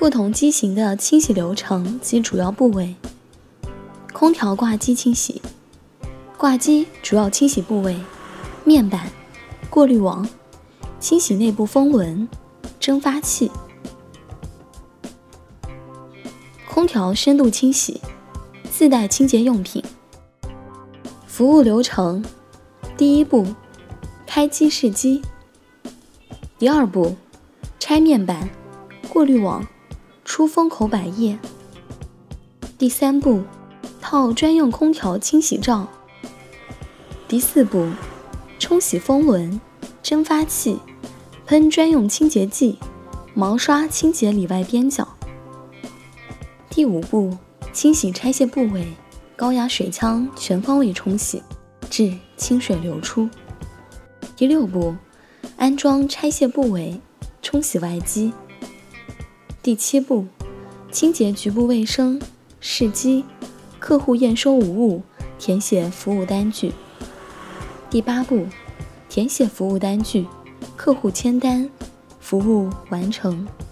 不同机型的清洗流程及主要部位。空调挂机清洗，挂机主要清洗部位：面板、过滤网、清洗内部风纹、蒸发器。空调深度清洗，自带清洁用品。服务流程：第一步，开机试机；第二步，拆面板、过滤网、出风口百叶；第三步，套专用空调清洗罩；第四步，冲洗风纹、蒸发器，喷专用清洁剂，毛刷清洁里外边角；第五步，清洗拆卸部位，高压水枪全方位冲洗，至清水流出；第六步，安装拆卸部位，冲洗外机；第七步，清洁局部卫生，试机，客户验收无误，填写服务单据；第八步，填写服务单据，客户签单，服务完成。